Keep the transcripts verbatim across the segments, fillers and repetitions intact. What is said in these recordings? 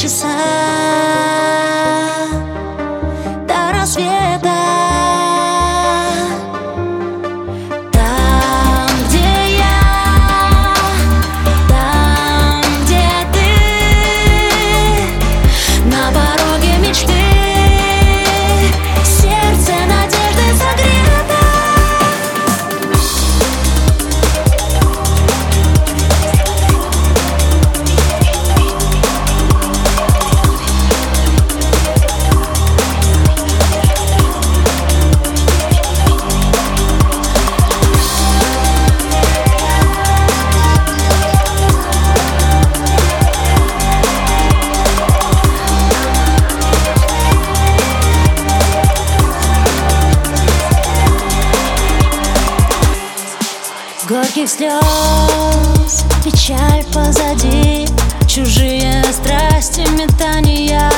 часа до рассвета. Там, где я, там, где ты, на пороге мечты, сердце надежды согрето. Горьких слез, печаль позади, чужие страсти, метания.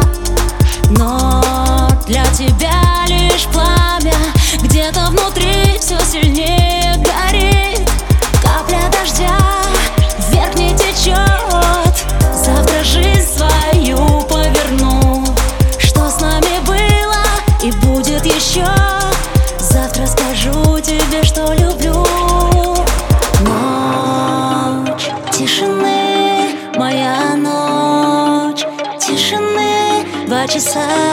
Но для тебя лишь пламя, где-то внутри все сильнее горит. Капля дождя вверх не течет, завтра жизнь свою поверну. Что с нами было и будет еще, завтра скажу тебе, что люблю. Ночь тишины, моя ночь тишины, два часа